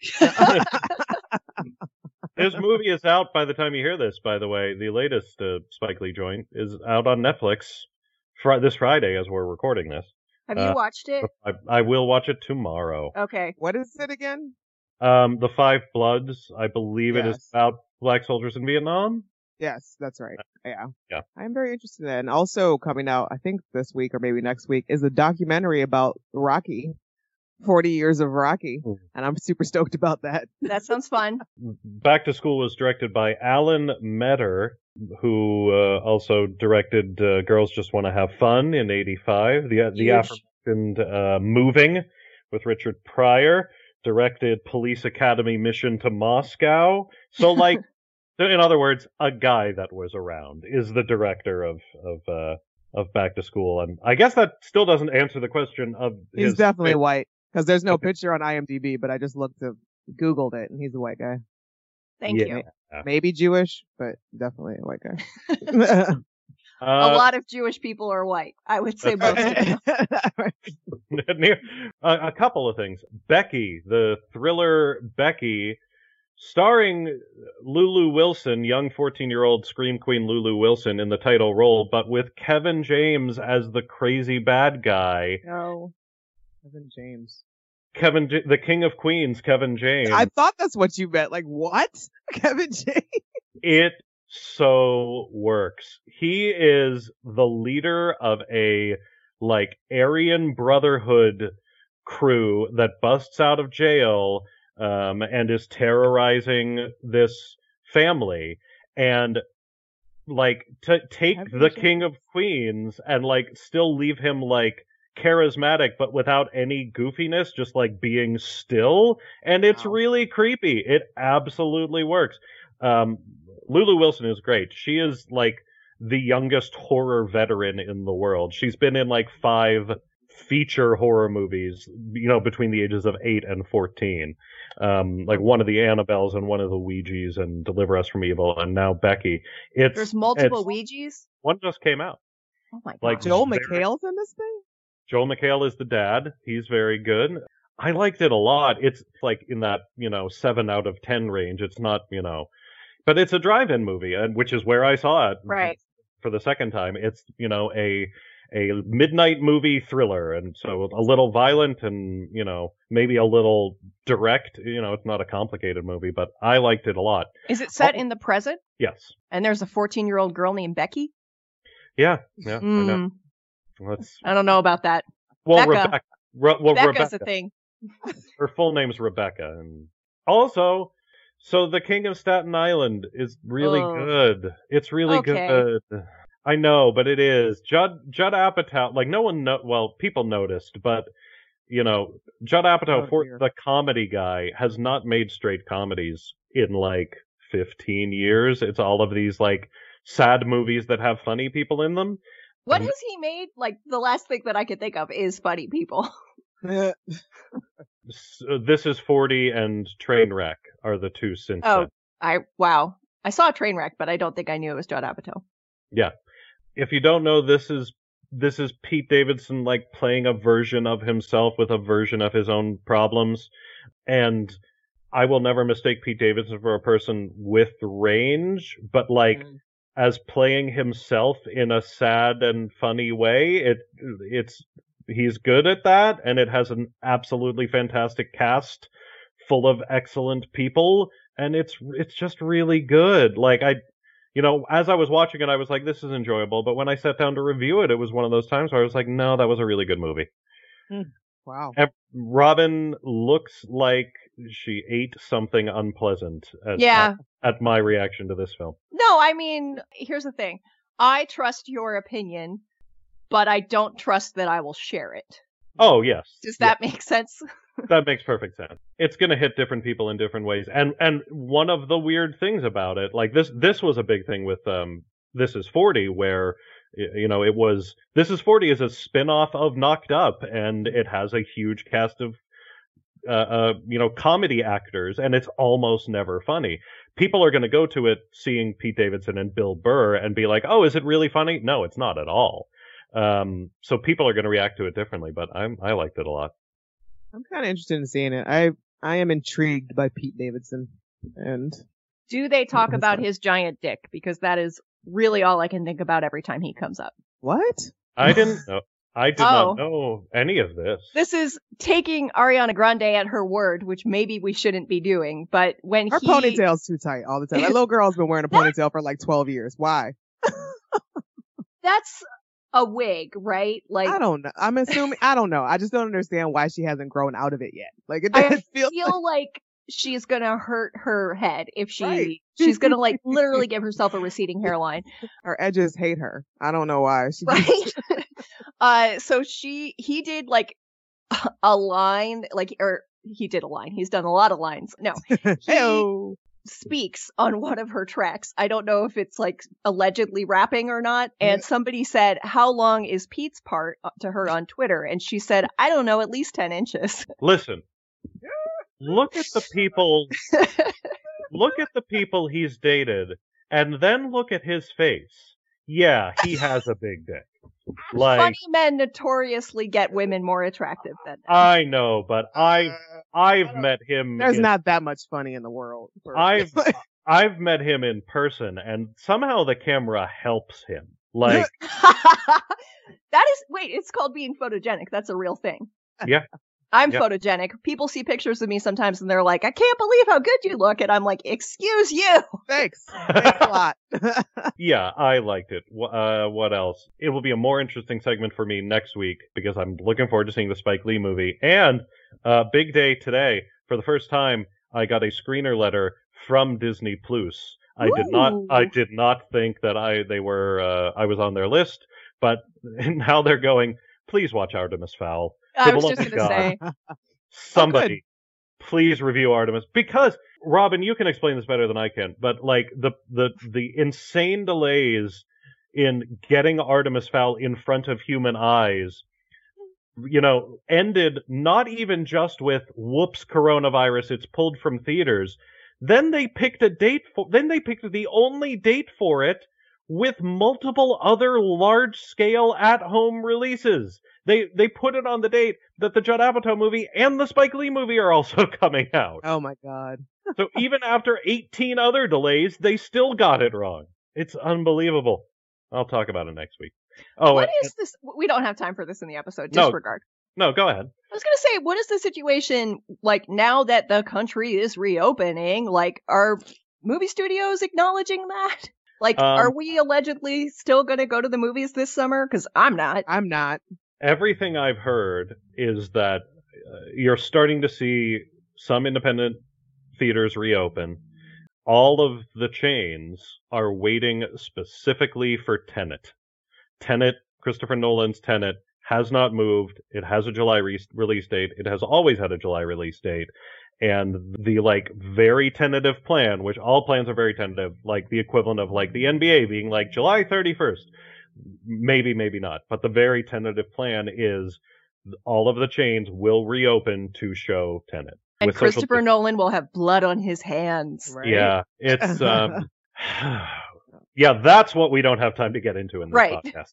This movie is out by the time you hear this, by the way. The latest uh, Spike Lee joint is out on Netflix fr- this Friday as we're recording this. Have Uh, you watched it? I, I will watch it tomorrow. Okay. What is it again? Um, The Five Bloods, I believe it is Yes. about black soldiers in Vietnam. Yes, that's right. Yeah. Yeah. I'm very interested in that. And also coming out, I think this week or maybe next week, is a documentary about Rocky. forty years of Rocky. Mm. And I'm super stoked about that. That sounds fun. Back to School was directed by Alan Metter, who uh, also directed uh, Girls Just Want to Have Fun in eighty-five, the the Huge. aforementioned uh, Moving with Richard Pryor, directed Police Academy Mission to Moscow. So, like, in other words, a guy that was around is the director of of uh, of Back to School, and I guess that still doesn't answer the question of He's his definitely white. Because there's no Okay. picture on IMDb, but I just looked to Googled it and he's a white guy. Thank Yeah. you. Maybe Jewish, but definitely a white guy. A Uh, lot of Jewish people are white. I would say most of them. near, a, a couple of things. Becky, the thriller Becky, starring Lulu Wilson, young fourteen-year-old scream queen Lulu Wilson in the title role, but with Kevin James as the crazy bad guy. No. Kevin James. Kevin, J- the King of Queens, Kevin James. I thought that's what you meant. Like, what? Kevin James? It so works. He is the leader of a like Aryan Brotherhood crew that busts out of jail um, and is terrorizing this family. And like to take Kevin the James. King of Queens and like still leave him like charismatic but without any goofiness, just like being still, and it's Wow. really creepy. It absolutely works. Um, Lulu Wilson is great. She is like the youngest horror veteran in the world. She's been in like five feature horror movies, you know, between the ages of eight and fourteen. Um, like one of the Annabelles and one of the Ouijas and Deliver Us from Evil, and now Becky. It's There's multiple it's- Ouijas. one just came out. Oh my god. Like Joel very- McHale's in this thing? Joel McHale is the dad. He's very good. I liked it a lot. It's like in that, you know, seven out of ten range. It's not, you know, but it's a drive-in movie, and which is where I saw it Right. for the second time. It's, you know, a a midnight movie thriller, and so a little violent and, you know, maybe a little direct. You know, it's not a complicated movie, but I liked it a lot. Is it set Oh. in the present? Yes. And there's a fourteen-year-old girl named Becky? Yeah. Yeah. I know. Mm, Let's. I don't know about that. Well, Becca. Rebecca. Re- well, Becca's Rebecca. a thing. Her full name's Rebecca, and also, so the King of Staten Island is really Oh. good. It's really Okay. good. I know, but it is Judd Judd Apatow. Like no one, no, well, people noticed, but you know, Judd Apatow, Oh, for dear. the comedy guy, has not made straight comedies in like fifteen years. It's all of these like sad movies that have funny people in them. What Um, has he made? Like, the last thing that I could think of is funny people. Eh, S- uh, This is forty and Trainwreck are the two since Oh. then. I, wow. I saw a train wreck, but I don't think I knew it was Judd Apatow. Yeah. If you don't know, this is this is Pete Davidson like playing a version of himself with a version of his own problems. And I will never mistake Pete Davidson for a person with range, but like Mm. as playing himself in a sad and funny way, it it's he's good at that, and it has an absolutely fantastic cast full of excellent people, and it's it's just really good. Like I you know, as I was watching it, I was like, this is enjoyable. But when I sat down to review it, it was one of those times where I was like, no, that was a really good movie. wow. Ev- Robin looks like she ate something unpleasant at, Yeah. at, at my reaction to this film. No, I mean, here's the thing. I trust your opinion, but I don't trust that I will share it. Oh, yes. Does Yeah, that make sense? that makes perfect sense. It's going to hit different people in different ways. And and one of the weird things about it, like this this was a big thing with um This Is forty, where y- you know it was This Is forty is a spin-off of Knocked Up, and it has a huge cast of uh, uh you know comedy actors, and it's almost never funny. People are going to go to it seeing Pete Davidson and Bill Burr and be like, "Oh, is it really funny?" No, it's not at all. Um, so people are going to react to it differently, but I'm I liked it a lot. I'm kind of interested in seeing it. I I am intrigued by Pete Davidson, and Do they talk What was about that? his giant dick? Because that is really all I can think about every time he comes up. what? I didn't know. I did Oh. not know any of this. This is taking Ariana Grande at her word, which maybe we shouldn't be doing. But when Her he, ponytail's too tight all the time. That little girl's been wearing a ponytail for like twelve years. Why? that's a wig, right? Like I don't know. I'm assuming. I don't know. I just don't understand why she hasn't grown out of it yet. Like it, I it feels. feel like she's gonna hurt her head if she Right. she's gonna like literally give herself a receding hairline, Her edges hate her. I don't know why. She right? uh, so she he did like a line, like or he did a line. He's done a lot of lines. No, Heyo. speaks on one of her tracks. I don't know if it's like allegedly rapping or not. And somebody said, "How long is Pete's part?" uh, to her on Twitter, and she said, "I don't know, at least ten inches." Listen, look at the people. Look at the people he's dated, and then look at his face. Yeah, he has a big dick. Like Funny men notoriously get women more attractive than them. I know, but I've Uh, I've don't- met him. There's in- not that much funny in the world. for- I've I've met him in person, and somehow the camera helps him. Like that is wait, it's called being photogenic. That's a real thing. Yeah. I'm Yeah. photogenic. People see pictures of me sometimes and they're like, "I can't believe how good you look." And I'm like, "Excuse you." Thanks. Thanks a lot. yeah, I liked it. Wh- Uh, what else? It will be a more interesting segment for me next week because I'm looking forward to seeing the Spike Lee movie. And uh, big day today. For the first time, I got a screener letter from Disney Plus. I did not. Ooh. I did not think that I they were. Uh, I was on their list, but now they're going. Please watch Artemis Fowl. I For was the just love of gonna God. say. Somebody, please review Artemis because Robin, you can explain this better than I can. But like the the the insane delays in getting Artemis Fowl in front of human eyes, you know, ended not even just with whoops coronavirus, it's pulled from theaters. Then they picked a date for. Then they picked the only date for it with multiple other large-scale at-home releases. They they put it on the date that the Judd Apatow movie and the Spike Lee movie are also coming out. Oh my god. So even after eighteen other delays, they still got it wrong. It's unbelievable. I'll talk about it next week. Oh, What and- is this? We don't have time for this in the episode. No. Disregard. no, go ahead. I was gonna say, what is the situation like now that the country is reopening? Like, are movie studios acknowledging that? Like, Um, are we allegedly still gonna go to the movies this summer? Because I'm not. I'm not. Everything I've heard is that uh, you're starting to see some independent theaters reopen. All of the chains are waiting specifically for Tenet. Tenet, Christopher Nolan's Tenet, has not moved. It has a July re- release date. It has always had a July release date. And the like very tentative plan, which all plans are very tentative, like the equivalent of like the N B A being like July thirty-first. Maybe, maybe not. But the very tentative plan is all of the chains will reopen to show Tenet. And with social Christopher dis- Nolan will have blood on his hands. Right? Yeah, it's um yeah, that's what we don't have time to get into in this Right. podcast.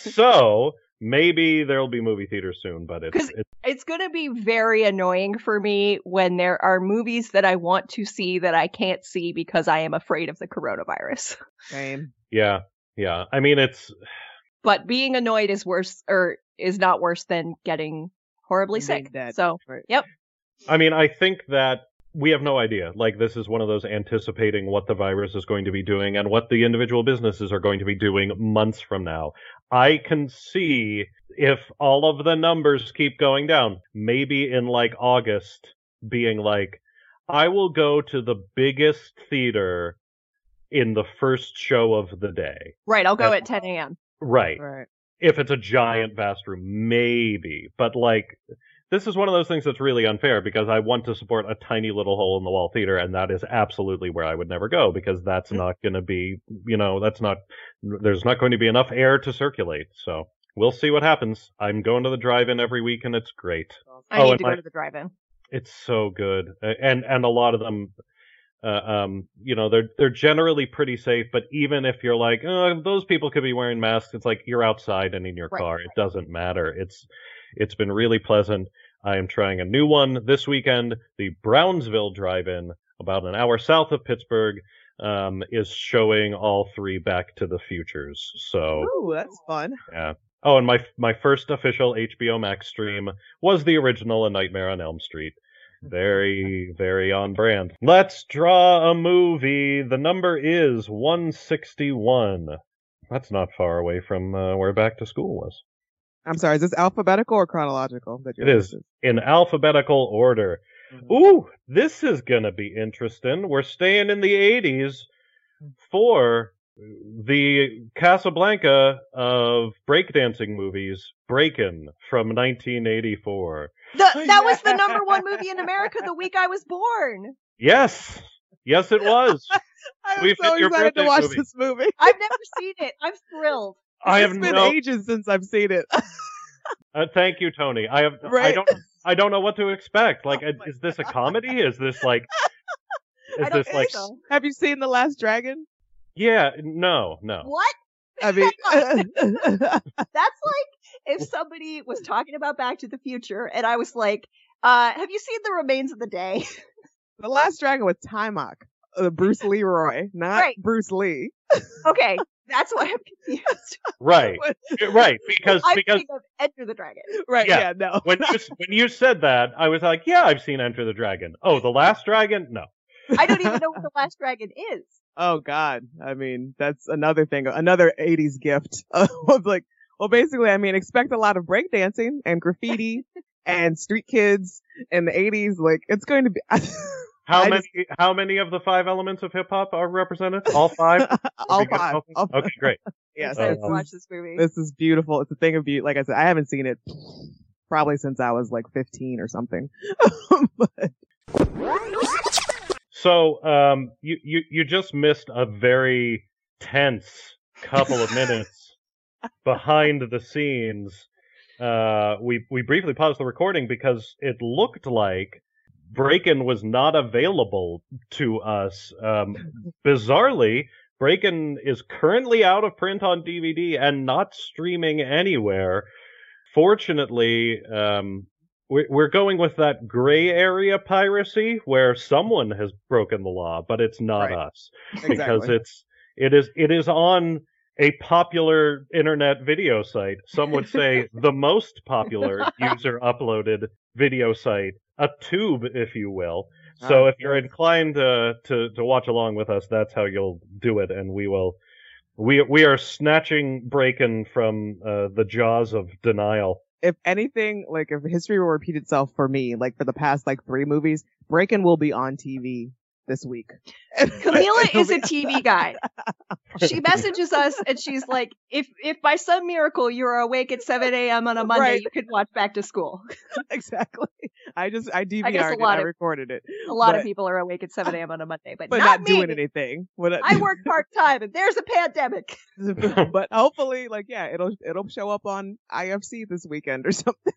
So maybe there'll be movie theaters soon, but it's, 'Cause- it's It's going to be very annoying for me when there are movies that I want to see that I can't see because I am afraid of the coronavirus. Same. yeah, yeah. I mean, it's But being annoyed is worse, or is not worse than getting horribly Being sick. dead. So, Right. yep. I mean, I think that we have no idea. Like, this is one of those anticipating what the virus is going to be doing and what the individual businesses are going to be doing months from now. I can see if all of the numbers keep going down, maybe in like August, being like, I will go to the biggest theater in the first show of the day. Right, I'll go Uh, at ten a.m. Right. Right. If it's a giant vast room, maybe. But like, this is one of those things that's really unfair because I want to support a tiny little hole in the wall theater, and that is absolutely where I would never go because that's not going to be, you know, that's not, there's not going to be enough air to circulate. So we'll see what happens. I'm going to the drive-in every week, and it's great. I Oh, need and to my- go to the drive-in. It's so good, Uh, and and a lot of them, uh, um, you know, they're they're generally pretty safe. But even if you're like, oh, those people could be wearing masks, it's like you're outside and in your Right, car. right. It doesn't matter. It's it's been really pleasant. I am trying a new one this weekend. The Brownsville Drive-In, about an hour south of Pittsburgh, um, is showing all three Back to the Futures. So. Ooh, that's fun. Yeah. Oh, and my my first official H B O Max stream was the original A Nightmare on Elm Street. Very, very on brand. Let's draw a movie. The number is one sixty-one. That's not far away from uh, where Back to School was. I'm sorry, is this alphabetical or chronological? That It is in alphabetical order. Ooh, this is gonna be interesting. We're staying in the eighties for the Casablanca of breakdancing movies, Breakin' from nineteen eighty-four. The, that was the number one movie in America the week I was born. Yes, yes, it was. I'm We've so hit your excited to birthday watch movie. this movie. I've never seen it. I'm thrilled. I have It's been no. ages since I've seen it. Uh, thank you, Tony. I have. I Right. don't. I don't know what to expect. Like, Oh my is this a comedy? Is this like? Is I don't this think like? so. Have you seen The Last Dragon? Yeah. No. No. What? I mean, That's like if somebody was talking about Back to the Future and I was like, uh, have you seen The Remains of the Day? The Last Dragon with Timok, uh, Bruce Leroy, not Right. Bruce Lee. Okay, that's why I'm confused. Right. Right. Because I'm because thinking of Enter the Dragon. Right? Yeah. Yeah. No. when you when you said that, I was like, yeah, I've seen Enter the Dragon. Oh, the Last Dragon? No. I don't even know what The Last Dragon is. Oh God. I mean, that's another thing, another eighties gift of like, well, basically, I mean, expect a lot of breakdancing and graffiti and street kids in the eighties. Like, it's going to be. How I many just- how many of the five elements of hip hop are represented? All five? all We got five. all- All five. Okay, great. Yes. I'm excited this to watch is- this movie. This is beautiful. It's a thing of beauty. Like I said, I haven't seen it probably since I was like fifteen or something. But So, um, you, you, you just missed a very tense couple of minutes behind the scenes. Uh, we, we briefly paused the recording because it looked like Breakin' was not available to us. Um, bizarrely, Breakin' is currently out of print on D V D and not streaming anywhere. Fortunately, um, we- we're going with that gray area piracy where someone has broken the law, but it's not Right. us because exactly. it's it is it is on a popular internet video site. Some would say the most popular user uploaded video site, a tube, if you will. So Ah, if you're inclined uh, to to watch along with us, that's how you'll do it, and we will. We we are snatching Breakin' from uh, the jaws of denial. If anything, like if history will repeat itself for me, like for the past like three movies, Breakin' will be on T V this week. Camila It'll is be- a T V guide. She messages us and she's like, if if by some miracle you're awake at seven a.m. on a Monday, Right. you could watch Back to School. exactly. I just I D I V guess a R'd it. lot I of- recorded it, A lot But- of people are awake at seven a.m. on a Monday, but, but not, not, me. doing anything. What I work part time and there's a pandemic. but hopefully, like yeah, it'll it'll show up on I F C this weekend or something.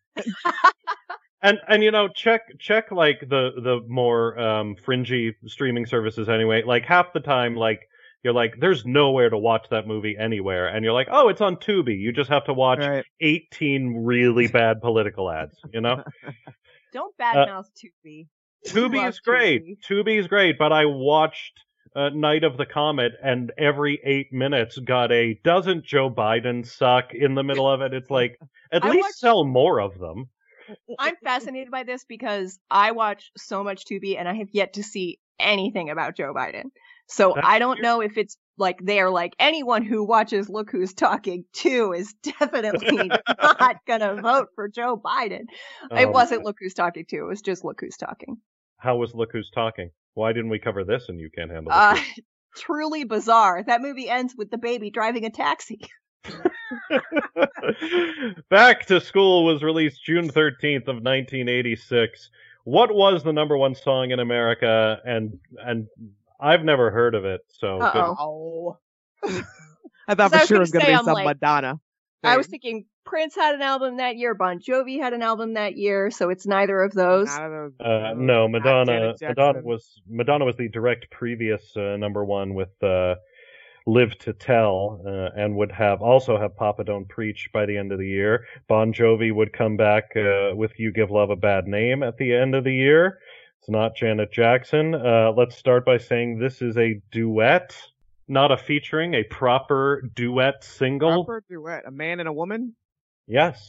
And and you know, check check like the the more um fringy streaming services anyway. Like half the time, like you're like, there's nowhere to watch that movie anywhere, and you're like, oh, it's on Tubi. You just have to watch Right. eighteen really bad political ads. You know, Don't badmouth Tubi. Tubi Love is great. Tubi is great, but I watched uh, Night of the Comet, and every eight minutes got a doesn't Joe Biden suck in the middle of it. It's like at I least watched- sell more of them. I'm fascinated by this because I watch so much Tubi and I have yet to see anything about Joe Biden. So That's I don't know if it's like they're like anyone who watches Look Who's Talking too is definitely not gonna vote for Joe Biden. It Um, wasn't Look Who's Talking too. It was just Look Who's Talking. How was Look Who's Talking? Why didn't we cover this and you can't handle it? Uh, truly bizarre. That movie ends with the baby driving a taxi. Back to School was released June thirteenth of nineteen eighty-six. What was the number one song in America? And and I've never heard of it, so good. Uh-oh. Oh. I thought 'Cause I for was sure it gonna was going to say, be I'm some like- Madonna. I was thing. thinking Prince had an album that year, Bon Jovi had an album that year, so it's neither of those. None of those. Uh, those- no, not Madonna. Janet Madonna Jackson. was Madonna was the direct previous uh, number one with uh, "Live to Tell," uh, and would have also have "Papa Don't Preach" by the end of the year. Bon Jovi would come back uh, with "You Give Love a Bad Name" at the end of the year. It's not Janet Jackson. Uh, let's start by saying this is a duet, not a featuring, a proper duet single. Proper duet. A man and a woman. Yes.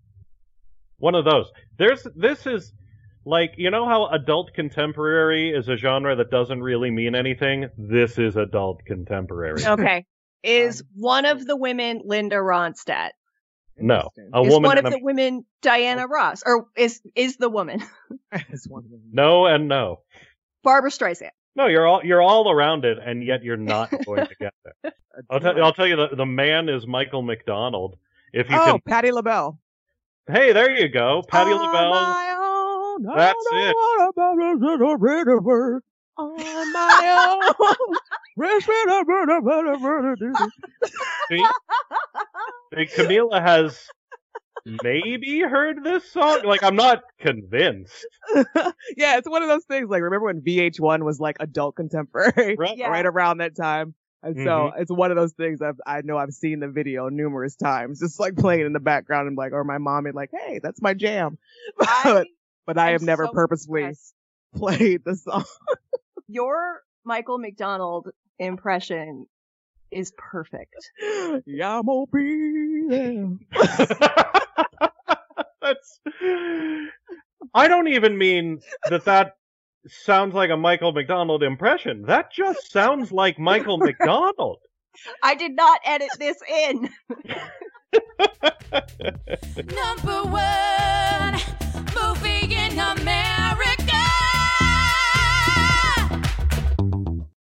One of those. There's this is like, you know how adult contemporary is a genre that doesn't really mean anything? This is adult contemporary. Okay. Is Um, one of the women Linda Ronstadt? No. Interesting. A Is woman one of and a- the women Diana Ross? Or is is the woman It's one of them. No and no. Barbara Streisand? No, you're all you're all around it, and yet you're not going to get there. A I'll tell duet. I'll tell you the the man is Michael McDonald. If you Oh, Patti LaBelle. can, hey, there you go, Patti On LaBelle. my own, I That's don't it. wanna about a little bit of her. On my own. Rest it up, run up, run up, run up, do do. See? See, Camila has maybe heard this song. Like, I'm not convinced. Yeah, it's one of those things. Like, remember when V H one was like adult contemporary, Right. Yeah. right around that time? And so Mhm. it's one of those things. I've, I know I've seen the video numerous times, just like playing in the background, and like, or my mom would like, "Hey, that's my jam," but but I am have never so purposely impressed. played the song. Your Michael McDonald impression is perfect. Yeah, I'm gonna be there. That's. I don't even mean that that sounds like a Michael McDonald impression. That just sounds like Michael McDonald. I did not edit this in. Number one.